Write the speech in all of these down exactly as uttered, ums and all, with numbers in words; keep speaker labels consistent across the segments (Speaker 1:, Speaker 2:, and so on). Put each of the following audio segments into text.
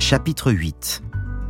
Speaker 1: Chapitre huit.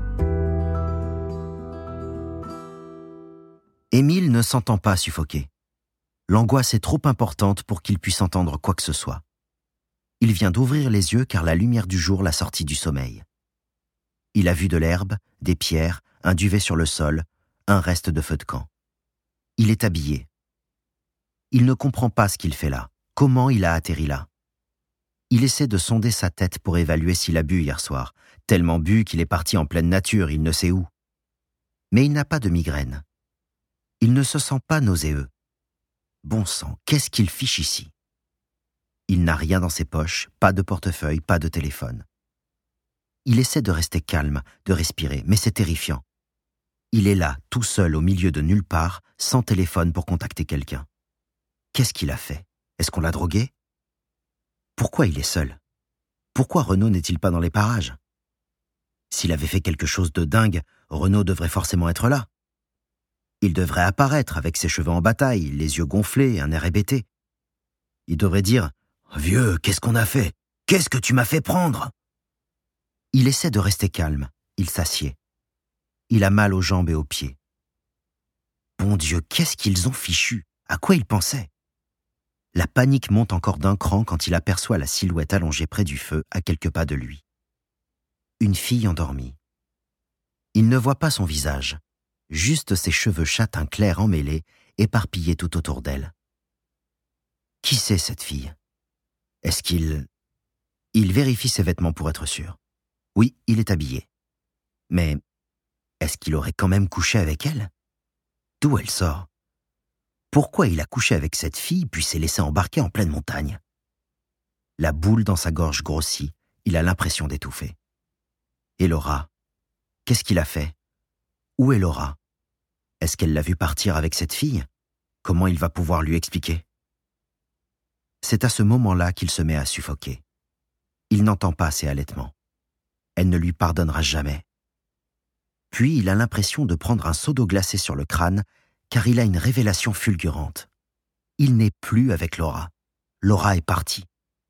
Speaker 1: Émile ne s'entend pas suffoquer. L'angoisse est trop importante pour qu'il puisse entendre quoi que ce soit. Il vient d'ouvrir les yeux car la lumière du jour l'a sorti du sommeil. Il a vu de l'herbe, des pierres, un duvet sur le sol, un reste de feu de camp. Il est habillé. Il ne comprend pas ce qu'il fait là. Comment il a atterri là? Il essaie de sonder sa tête pour évaluer s'il a bu hier soir, tellement bu qu'il est parti en pleine nature, il ne sait où. Mais il n'a pas de migraine. Il ne se sent pas nauséeux. Bon sang, qu'est-ce qu'il fiche ici? Il n'a rien dans ses poches, pas de portefeuille, pas de téléphone. Il essaie de rester calme, de respirer, mais c'est terrifiant. Il est là, tout seul au milieu de nulle part, sans téléphone pour contacter quelqu'un. Qu'est-ce qu'il a fait? Est-ce qu'on l'a drogué? Pourquoi il est seul? Pourquoi Renaud n'est-il pas dans les parages? S'il avait fait quelque chose de dingue, Renaud devrait forcément être là. Il devrait apparaître avec ses cheveux en bataille, les yeux gonflés, un air hébété. Il devrait dire « Vieux, qu'est-ce qu'on a fait? Qu'est-ce que tu m'as fait prendre ?» Il essaie de rester calme, il s'assied. Il a mal aux jambes et aux pieds. Bon Dieu, qu'est-ce qu'ils ont fichu? À quoi il pensait? La panique monte encore d'un cran quand il aperçoit la silhouette allongée près du feu, à quelques pas de lui. Une fille endormie. Il ne voit pas son visage, juste ses cheveux châtains clairs emmêlés, éparpillés tout autour d'elle. Qui c'est cette fille? Est-ce qu'il... Il vérifie ses vêtements pour être sûr. Oui, il est habillé. Mais est-ce qu'il aurait quand même couché avec elle? D'où elle sort? Pourquoi il a couché avec cette fille puis s'est laissé embarquer en pleine montagne? La boule dans sa gorge grossit, il a l'impression d'étouffer. Et Laura? Qu'est-ce qu'il a fait? Où est Laura? Est-ce qu'elle l'a vu partir avec cette fille? Comment il va pouvoir lui expliquer? C'est à ce moment-là qu'il se met à suffoquer. Il n'entend pas ses halètements. Elle ne lui pardonnera jamais. Puis il a l'impression de prendre un seau d'eau glacée sur le crâne, car il a une révélation fulgurante. Il n'est plus avec Laura. Laura est partie.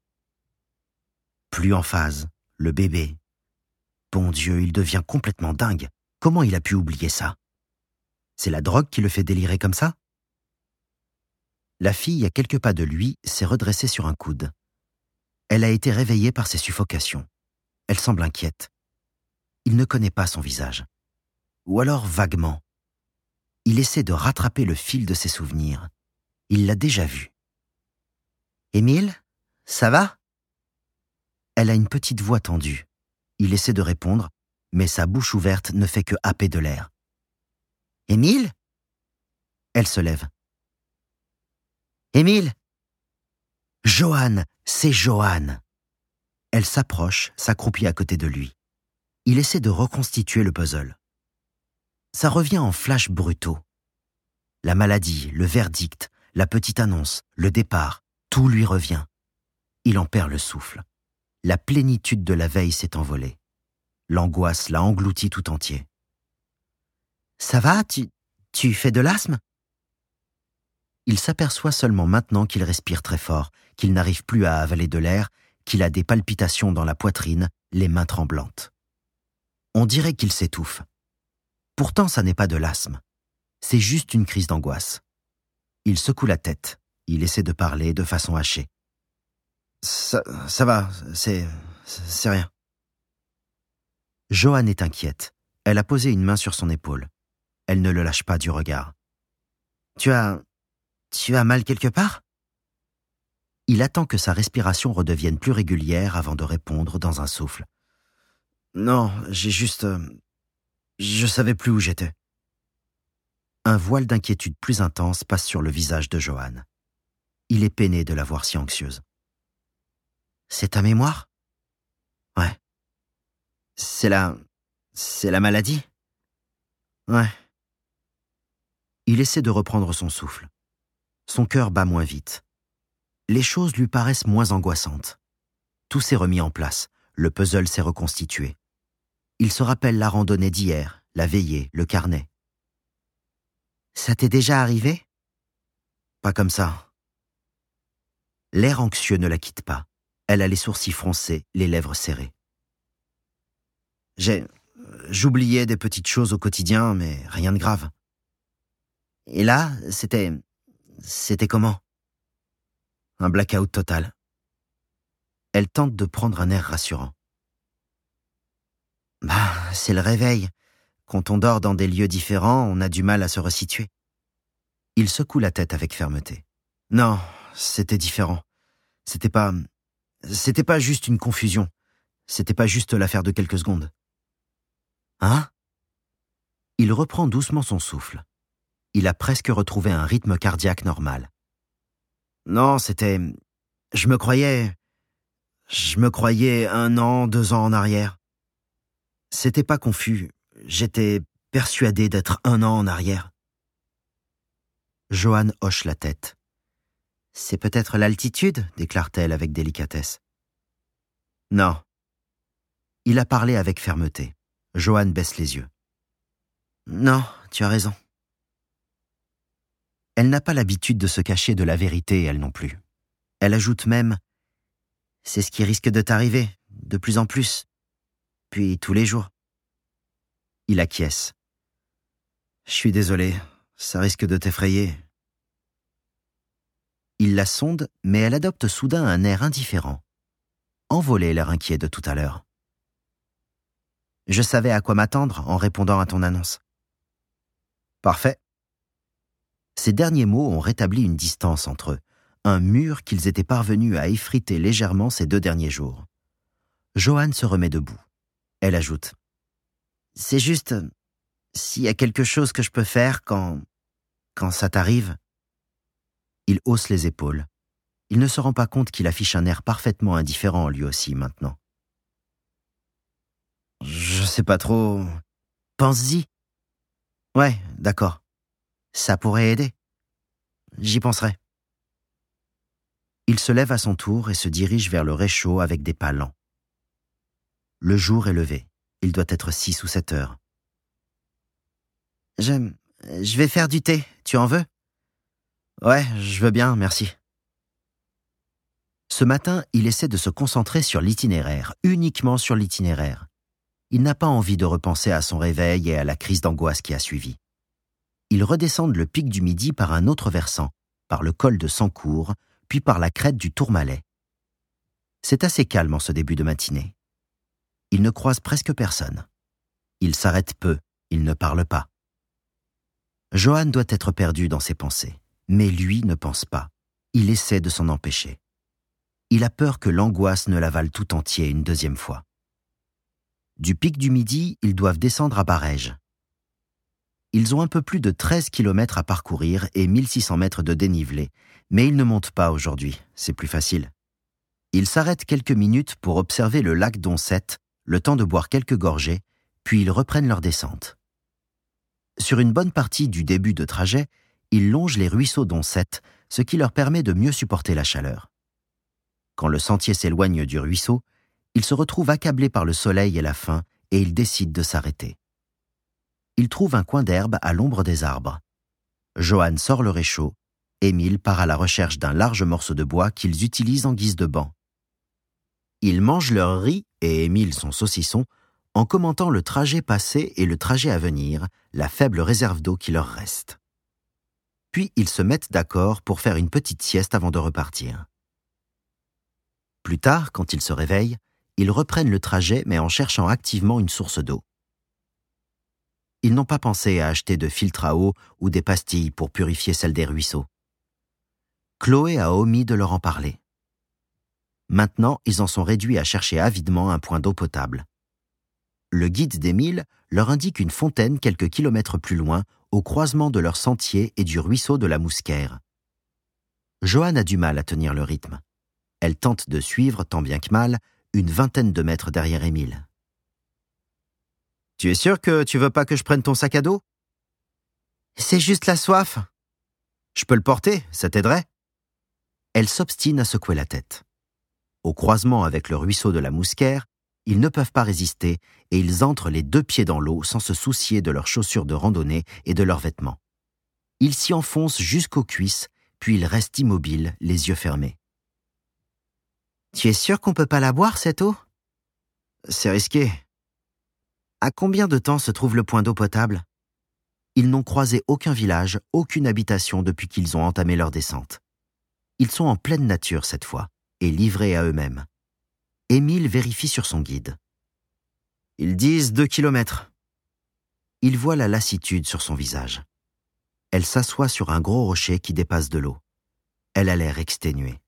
Speaker 1: Plus en phase, le bébé. Bon Dieu, il devient complètement dingue. Comment il a pu oublier ça? C'est la drogue qui le fait délirer comme ça? La fille, à quelques pas de lui, s'est redressée sur un coude. Elle a été réveillée par ses suffocations. Elle semble inquiète. Il ne connaît pas son visage. Ou alors vaguement. Il essaie de rattraper le fil de ses souvenirs. Il l'a déjà vu. « Émile, ça va ?» Elle a une petite voix tendue. Il essaie de répondre, mais sa bouche ouverte ne fait que happer de l'air. « Émile ?» Elle se lève. « Émile !»« Johan, c'est Johan !» Elle s'approche, s'accroupit à côté de lui. Il essaie de reconstituer le puzzle. Ça revient en flashs brutaux. La maladie, le verdict, la petite annonce, le départ, tout lui revient. Il en perd le souffle. La plénitude de la veille s'est envolée. L'angoisse l'a englouti tout entier. « Ça va, tu, tu fais de l'asthme ?» Il s'aperçoit seulement maintenant qu'il respire très fort, qu'il n'arrive plus à avaler de l'air, qu'il a des palpitations dans la poitrine, les mains tremblantes. On dirait qu'il s'étouffe. Pourtant, ça n'est pas de l'asthme. C'est juste une crise d'angoisse. Il secoue la tête. Il essaie de parler de façon hachée. Ça, ça va, c'est, c'est rien. Johan est inquiète. Elle a posé une main sur son épaule. Elle ne le lâche pas du regard. Tu as, tu as mal quelque part? Il attend que sa respiration redevienne plus régulière avant de répondre dans un souffle. Non, j'ai juste... Je savais plus où j'étais. Un voile d'inquiétude plus intense passe sur le visage de Johan. Il est peiné de la voir si anxieuse. C'est ta mémoire? Ouais. C'est la... C'est la maladie? Ouais. Il essaie de reprendre son souffle. Son cœur bat moins vite. Les choses lui paraissent moins angoissantes. Tout s'est remis en place. Le puzzle s'est reconstitué. Il se rappelle la randonnée d'hier, la veillée, le carnet. Ça t'est déjà arrivé? Pas comme ça. L'air anxieux ne la quitte pas. Elle a les sourcils froncés, les lèvres serrées. J'ai... J'oubliais des petites choses au quotidien, mais rien de grave. Et là, c'était... C'était comment? Un blackout total. Elle tente de prendre un air rassurant. Bah, c'est le réveil. Quand on dort dans des lieux différents, on a du mal à se resituer. Il secoue la tête avec fermeté. Non, c'était différent. C'était pas... C'était pas juste une confusion. C'était pas juste l'affaire de quelques secondes. Hein? Il reprend doucement son souffle. Il a presque retrouvé un rythme cardiaque normal. Non, c'était... Je me croyais... Je me croyais un an, deux ans en arrière. C'était pas confus. J'étais persuadé d'être un an en arrière. Joanne hoche la tête. C'est peut-être l'altitude, déclare-t-elle avec délicatesse. Non. Il a parlé avec fermeté. Joanne baisse les yeux. Non, tu as raison. Elle n'a pas l'habitude de se cacher de la vérité, elle non plus. Elle ajoute même « C'est ce qui risque de t'arriver, de plus en plus, puis tous les jours. » Il acquiesce. « Je suis désolé, ça risque de t'effrayer. » Il la sonde, mais elle adopte soudain un air indifférent. Envolé l'air inquiet de tout à l'heure. « Je savais à quoi m'attendre en répondant à ton annonce. » Parfait. Ces derniers mots ont rétabli une distance entre eux, un mur qu'ils étaient parvenus à effriter légèrement ces deux derniers jours. Joanne se remet debout. Elle ajoute « C'est juste, s'il y a quelque chose que je peux faire quand... quand ça t'arrive... » Il hausse les épaules. Il ne se rend pas compte qu'il affiche un air parfaitement indifférent lui aussi maintenant. « Je sais pas trop... » Pense-y. Ouais, d'accord. Ça pourrait aider. J'y penserai. Il se lève à son tour et se dirige vers le réchaud avec des pas lents. Le jour est levé. Il doit être six ou sept heures. Je... je vais faire du thé. Tu en veux? Ouais, je veux bien, merci. Ce matin, il essaie de se concentrer sur l'itinéraire, uniquement sur l'itinéraire. Il n'a pas envie de repenser à son réveil et à la crise d'angoisse qui a suivi. Ils redescendent le pic du Midi par un autre versant, par le col de Sancourt, puis par la crête du Tourmalet. C'est assez calme en ce début de matinée. Ils ne croisent presque personne. Ils s'arrêtent peu, ils ne parlent pas. Joanne doit être perdue dans ses pensées, mais lui ne pense pas. Il essaie de s'en empêcher. Il a peur que l'angoisse ne l'avale tout entier une deuxième fois. Du pic du Midi, ils doivent descendre à Barèges. Ils ont un peu plus de treize kilomètres à parcourir et mille six cents mètres de dénivelé, mais ils ne montent pas aujourd'hui, c'est plus facile. Ils s'arrêtent quelques minutes pour observer le lac d'Oncette, le temps de boire quelques gorgées, puis ils reprennent leur descente. Sur une bonne partie du début de trajet, ils longent les ruisseaux d'Oncette, ce qui leur permet de mieux supporter la chaleur. Quand le sentier s'éloigne du ruisseau, ils se retrouvent accablés par le soleil et la faim et ils décident de s'arrêter. Ils trouvent un coin d'herbe à l'ombre des arbres. Joanne sort le réchaud. Émile part à la recherche d'un large morceau de bois qu'ils utilisent en guise de banc. Ils mangent leur riz et Émile son saucisson en commentant le trajet passé et le trajet à venir, la faible réserve d'eau qui leur reste. Puis ils se mettent d'accord pour faire une petite sieste avant de repartir. Plus tard, quand ils se réveillent, ils reprennent le trajet mais en cherchant activement une source d'eau. Ils n'ont pas pensé à acheter de filtres à eau ou des pastilles pour purifier celle des ruisseaux. Chloé a omis de leur en parler. Maintenant, ils en sont réduits à chercher avidement un point d'eau potable. Le guide d'Émile leur indique une fontaine quelques kilomètres plus loin, au croisement de leur sentier et du ruisseau de la Mousquaire. Joanne a du mal à tenir le rythme. Elle tente de suivre, tant bien que mal, une vingtaine de mètres derrière Émile. « Tu es sûr que tu veux pas que je prenne ton sac à dos ?»« C'est juste la soif. »« Je peux le porter, ça t'aiderait ?» Elle s'obstine à secouer la tête. Au croisement avec le ruisseau de la Mousquaire, ils ne peuvent pas résister et ils entrent les deux pieds dans l'eau sans se soucier de leurs chaussures de randonnée et de leurs vêtements. Ils s'y enfoncent jusqu'aux cuisses, puis ils restent immobiles, les yeux fermés. « Tu es sûr qu'on peut pas la boire, cette eau ?»« C'est risqué. » À combien de temps se trouve le point d'eau potable ? Ils n'ont croisé aucun village, aucune habitation depuis qu'ils ont entamé leur descente. Ils sont en pleine nature cette fois, et livrés à eux-mêmes. Émile vérifie sur son guide. Ils disent deux kilomètres. Il voit la lassitude sur son visage. Elle s'assoit sur un gros rocher qui dépasse de l'eau. Elle a l'air exténuée.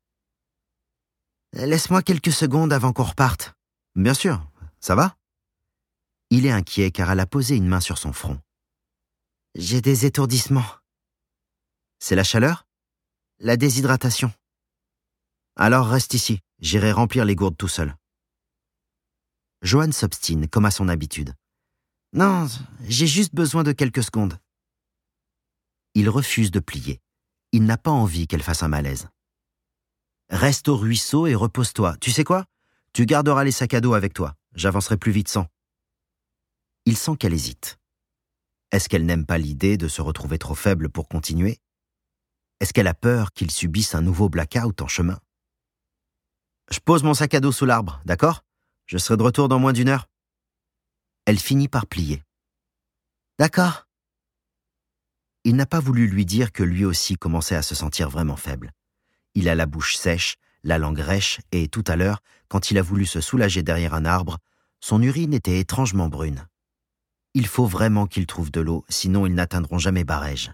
Speaker 1: « Laisse-moi quelques secondes avant qu'on reparte. »« Bien sûr, ça va ?» Il est inquiet car elle a posé une main sur son front. « J'ai des étourdissements. »« C'est la chaleur ? » ?»« La déshydratation. »« Alors reste ici, j'irai remplir les gourdes tout seul. » Johan s'obstine comme à son habitude. « Non, j'ai juste besoin de quelques secondes. » Il refuse de plier. Il n'a pas envie qu'elle fasse un malaise. « Reste au ruisseau et repose-toi. Tu sais quoi ? Tu garderas les sacs à dos avec toi. J'avancerai plus vite sans. » Il sent qu'elle hésite. Est-ce qu'elle n'aime pas l'idée de se retrouver trop faible pour continuer ? Est-ce qu'elle a peur qu'il subisse un nouveau blackout en chemin ? « Je pose mon sac à dos sous l'arbre, d'accord ? Je serai de retour dans moins d'une heure. » Elle finit par plier. « D'accord. » Il n'a pas voulu lui dire que lui aussi commençait à se sentir vraiment faible. Il a la bouche sèche, la langue rêche et tout à l'heure, quand il a voulu se soulager derrière un arbre, son urine était étrangement brune. Il faut vraiment qu'il trouve de l'eau, sinon ils n'atteindront jamais Barèges.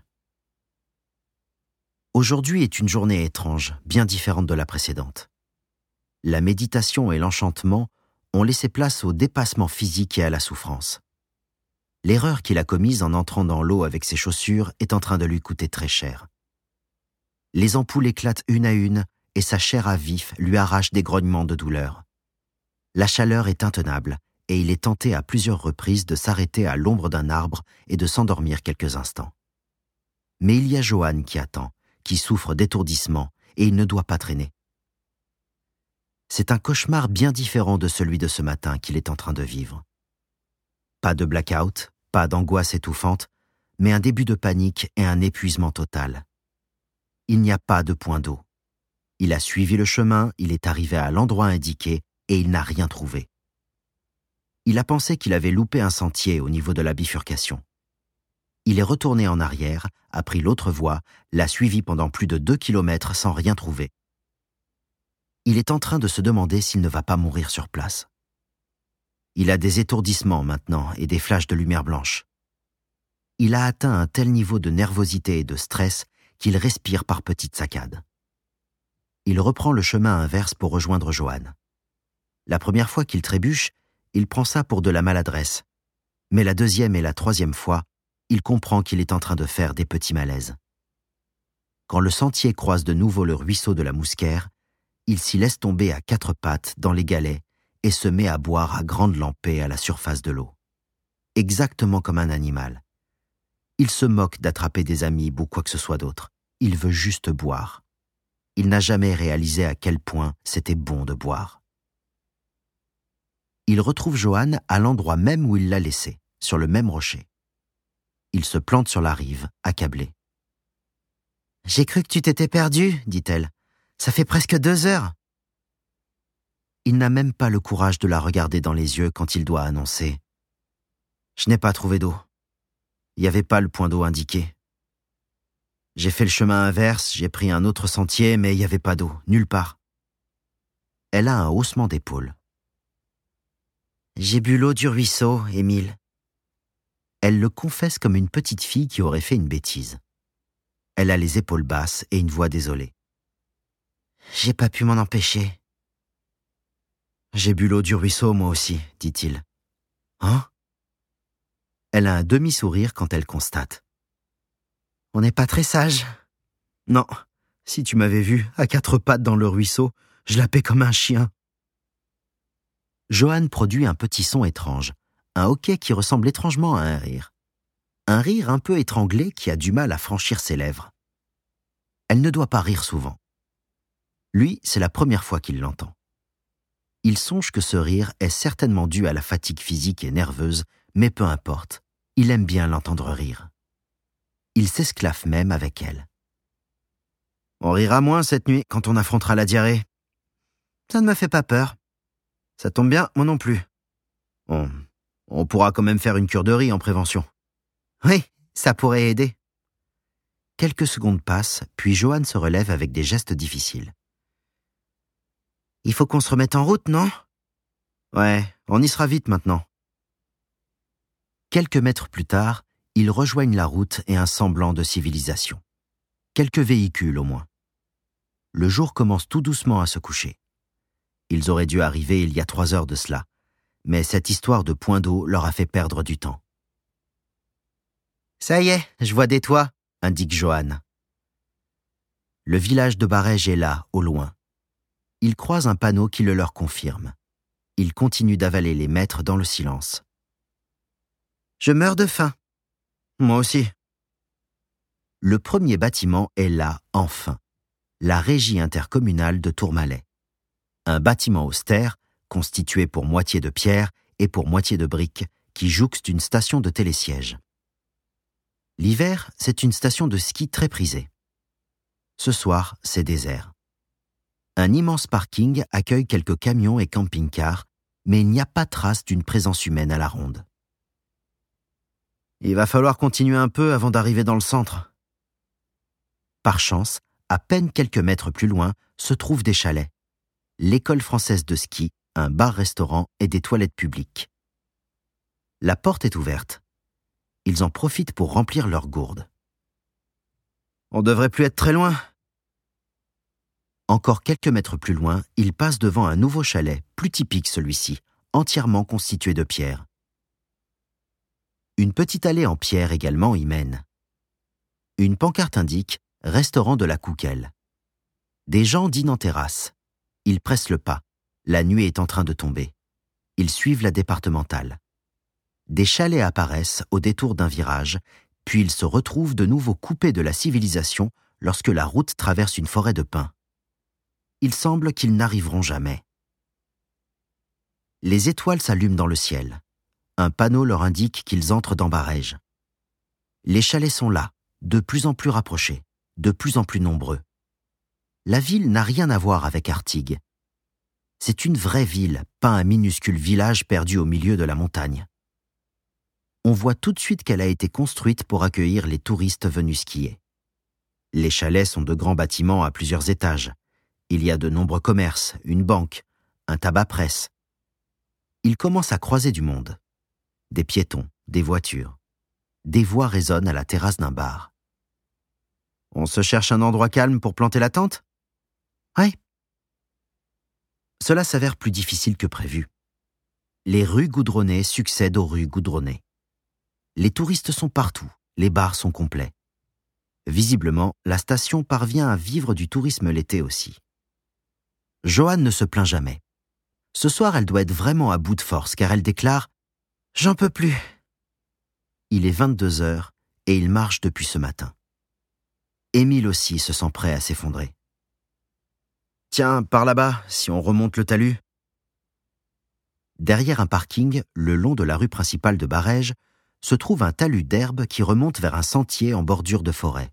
Speaker 1: Aujourd'hui est une journée étrange, bien différente de la précédente. La méditation et l'enchantement ont laissé place au dépassement physique et à la souffrance. L'erreur qu'il a commise en entrant dans l'eau avec ses chaussures est en train de lui coûter très cher. Les ampoules éclatent une à une et sa chair à vif lui arrache des grognements de douleur. La chaleur est intenable et il est tenté à plusieurs reprises de s'arrêter à l'ombre d'un arbre et de s'endormir quelques instants. Mais il y a Johan qui attend, qui souffre d'étourdissement et il ne doit pas traîner. C'est un cauchemar bien différent de celui de ce matin qu'il est en train de vivre. Pas de blackout, pas d'angoisse étouffante, mais un début de panique et un épuisement total. Il n'y a pas de point d'eau. Il a suivi le chemin, il est arrivé à l'endroit indiqué et il n'a rien trouvé. Il a pensé qu'il avait loupé un sentier au niveau de la bifurcation. Il est retourné en arrière, a pris l'autre voie, l'a suivi pendant plus de deux kilomètres sans rien trouver. Il est en train de se demander s'il ne va pas mourir sur place. Il a des étourdissements maintenant et des flashs de lumière blanche. Il a atteint un tel niveau de nervosité et de stress qu'il respire par petites saccades. Il reprend le chemin inverse pour rejoindre Johan. La première fois qu'il trébuche, il prend ça pour de la maladresse. Mais la deuxième et la troisième fois, il comprend qu'il est en train de faire des petits malaises. Quand le sentier croise de nouveau le ruisseau de la Mousquaire, il s'y laisse tomber à quatre pattes dans les galets et se met à boire à grande lampée à la surface de l'eau. Exactement comme un animal. Il se moque d'attraper des amibes ou quoi que ce soit d'autre. Il veut juste boire. Il n'a jamais réalisé à quel point c'était bon de boire. Il retrouve Johan à l'endroit même où il l'a laissé, sur le même rocher. Il se plante sur la rive, accablé. « J'ai cru que tu t'étais perdu, dit-elle. Ça fait presque deux heures. » Il n'a même pas le courage de la regarder dans les yeux quand il doit annoncer « Je n'ai pas trouvé d'eau. Il n'y avait pas le point d'eau indiqué. J'ai fait le chemin inverse, j'ai pris un autre sentier, mais il n'y avait pas d'eau, nulle part. » Elle a un haussement d'épaule. « J'ai bu l'eau du ruisseau, Émile. » Elle le confesse comme une petite fille qui aurait fait une bêtise. Elle a les épaules basses et une voix désolée. « J'ai pas pu m'en empêcher. »« J'ai bu l'eau du ruisseau, moi aussi, dit-il. »« Hein ?» Elle a un demi-sourire quand elle constate. « On n'est pas très sage. »« Non, si tu m'avais vu, à quatre pattes dans le ruisseau, je la paie comme un chien. » Johan produit un petit son étrange, un hoquet qui ressemble étrangement à un rire. Un rire un peu étranglé qui a du mal à franchir ses lèvres. Elle ne doit pas rire souvent. Lui, c'est la première fois qu'il l'entend. Il songe que ce rire est certainement dû à la fatigue physique et nerveuse, mais peu importe, il aime bien l'entendre rire. Il s'esclaffe même avec elle. « On rira moins cette nuit quand on affrontera la diarrhée. »« Ça ne me fait pas peur. »« Ça tombe bien, moi non plus. »« Bon, On pourra quand même faire une cure de riz en prévention. Oui, ça pourrait aider. Quelques secondes passent, puis Johan se relève avec des gestes difficiles. Il faut qu'on se remette en route, non? Ouais, on y sera vite maintenant. Quelques mètres plus tard, ils rejoignent la route et un semblant de civilisation. Quelques véhicules au moins. Le jour commence tout doucement à se coucher. Ils auraient dû arriver il y a trois heures de cela, mais cette histoire de point d'eau leur a fait perdre du temps. « Ça y est, je vois des toits », indique Johan. Le village de Barège est là, au loin. Ils croisent un panneau qui le leur confirme. Ils continuent d'avaler les mètres dans le silence. « Je meurs de faim. »« Moi aussi. » Le premier bâtiment est là, enfin. La régie intercommunale de Tourmalet. Un bâtiment austère, constitué pour moitié de pierre et pour moitié de briques, qui jouxte une station de télésiège. L'hiver, c'est une station de ski très prisée. Ce soir, c'est désert. Un immense parking accueille quelques camions et camping-cars, mais il n'y a pas trace d'une présence humaine à la ronde. Il va falloir continuer un peu avant d'arriver dans le centre. Par chance, à peine quelques mètres plus loin, se trouvent des chalets. L'école française de ski, un bar-restaurant et des toilettes publiques. La porte est ouverte. Ils en profitent pour remplir leurs gourdes. On devrait plus être très loin. Encore quelques mètres plus loin, ils passent devant un nouveau chalet, plus typique celui-ci, entièrement constitué de pierre. Une petite allée en pierre également y mène. Une pancarte indique « Restaurant de la Couquelle ». Des gens dînent en terrasse. Ils pressent le pas. La nuit est en train de tomber. Ils suivent la départementale. Des chalets apparaissent au détour d'un virage, puis ils se retrouvent de nouveau coupés de la civilisation lorsque la route traverse une forêt de pins. Il semble qu'ils n'arriveront jamais. Les étoiles s'allument dans le ciel. Un panneau leur indique qu'ils entrent dans Barège. Les chalets sont là, de plus en plus rapprochés, de plus en plus nombreux. La ville n'a rien à voir avec Artigues. C'est une vraie ville, pas un minuscule village perdu au milieu de la montagne. On voit tout de suite qu'elle a été construite pour accueillir les touristes venus skier. Les chalets sont de grands bâtiments à plusieurs étages. Il y a de nombreux commerces, une banque, un tabac-presse. Ils commencent à croiser du monde. Des piétons, des voitures. Des voix résonnent à la terrasse d'un bar. On se cherche un endroit calme pour planter la tente? Oui. Cela s'avère plus difficile que prévu. Les rues goudronnées succèdent aux rues goudronnées. Les touristes sont partout, les bars sont complets. Visiblement, la station parvient à vivre du tourisme l'été aussi. Johan ne se plaint jamais. Ce soir, elle doit être vraiment à bout de force car elle déclare « J'en peux plus ». Il est vingt-deux heures et il marche depuis ce matin. Émile aussi se sent prêt à s'effondrer. « Tiens, par là-bas, si on remonte le talus ». Derrière un parking, le long de la rue principale de Barège, se trouve un talus d'herbe qui remonte vers un sentier en bordure de forêt.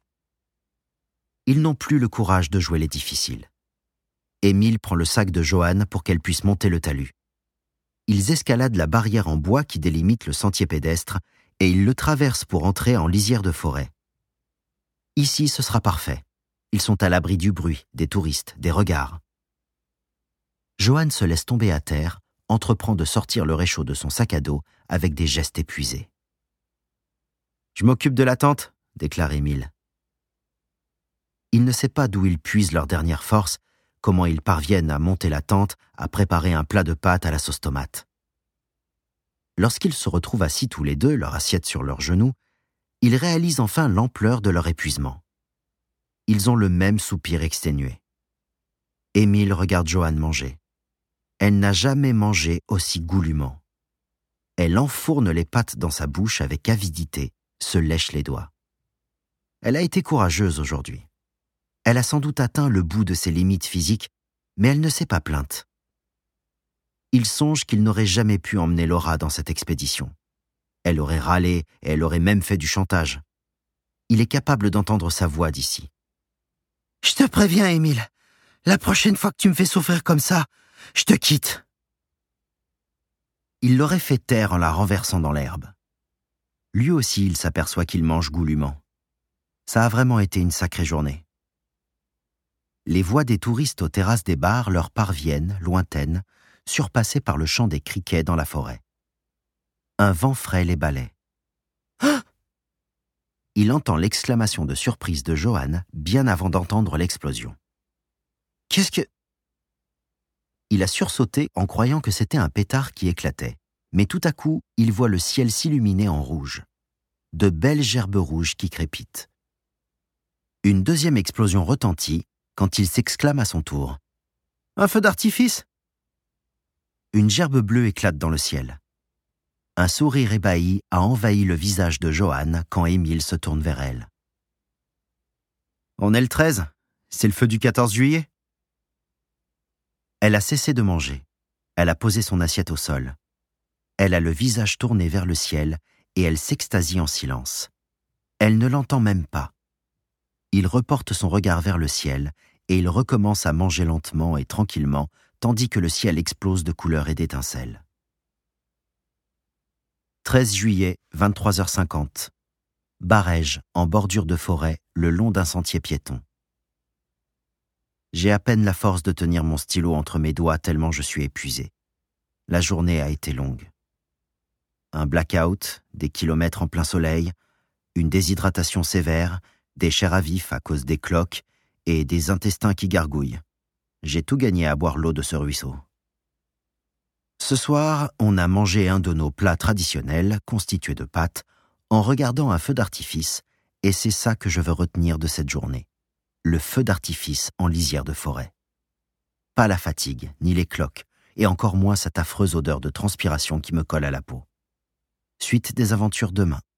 Speaker 1: Ils n'ont plus le courage de jouer les difficiles. Émile prend le sac de Johan pour qu'elle puisse monter le talus. Ils escaladent la barrière en bois qui délimite le sentier pédestre et ils le traversent pour entrer en lisière de forêt. Ici, ce sera parfait. Ils sont à l'abri du bruit, des touristes, des regards. Johan se laisse tomber à terre, entreprend de sortir le réchaud de son sac à dos avec des gestes épuisés. « Je m'occupe de la tente », déclare Émile. Il ne sait pas d'où ils puisent leur dernière force, comment ils parviennent à monter la tente, à préparer un plat de pâtes à la sauce tomate. Lorsqu'ils se retrouvent assis tous les deux, leur assiette sur leurs genoux, ils réalisent enfin l'ampleur de leur épuisement. Ils ont le même soupir exténué. Émile regarde Johan manger. Elle n'a jamais mangé aussi goulûment. Elle enfourne les pâtes dans sa bouche avec avidité, se lèche les doigts. Elle a été courageuse aujourd'hui. Elle a sans doute atteint le bout de ses limites physiques, mais elle ne s'est pas plainte. Il songe qu'il n'aurait jamais pu emmener Laura dans cette expédition. Elle aurait râlé et elle aurait même fait du chantage. Il est capable d'entendre sa voix d'ici. « Je te préviens, Émile, la prochaine fois que tu me fais souffrir comme ça, je te quitte. » il l'aurait fait taire en la renversant dans l'herbe. Lui aussi, il s'aperçoit qu'il mange goulûment. Ça a vraiment été une sacrée journée. Les voix des touristes aux terrasses des bars leur parviennent, lointaines, surpassées par le chant des criquets dans la forêt. Un vent frais les balaie. Ah ! Il entend l'exclamation de surprise de Johan bien avant d'entendre l'explosion. Qu'est-ce que... Il a sursauté en croyant que c'était un pétard qui éclatait, mais tout à coup, il voit le ciel s'illuminer en rouge. De belles gerbes rouges qui crépitent. Une deuxième explosion retentit quand il s'exclame à son tour. « Un feu d'artifice !» Une gerbe bleue éclate dans le ciel. Un sourire ébahi a envahi le visage de Johan quand Émile se tourne vers elle. « On est le treize, c'est le feu du quatorze juillet ?» Elle a cessé de manger. Elle a posé son assiette au sol. Elle a le visage tourné vers le ciel et elle s'extasie en silence. Elle ne l'entend même pas. Il reporte son regard vers le ciel et il recommence à manger lentement et tranquillement, tandis que le ciel explose de couleurs et d'étincelles. treize juillet, vingt-trois heures cinquante. Barège, en bordure de forêt, le long d'un sentier piéton. J'ai à peine la force de tenir mon stylo entre mes doigts tellement je suis épuisé. La journée a été longue. Un blackout, des kilomètres en plein soleil, une déshydratation sévère, des chairs à vif à cause des cloques et des intestins qui gargouillent. J'ai tout gagné à boire l'eau de ce ruisseau. Ce soir, on a mangé un de nos plats traditionnels, constitués de pâtes, en regardant un feu d'artifice, et c'est ça que je veux retenir de cette journée. Le feu d'artifice en lisière de forêt. Pas la fatigue, ni les cloques, et encore moins cette affreuse odeur de transpiration qui me colle à la peau. Suite des aventures demain.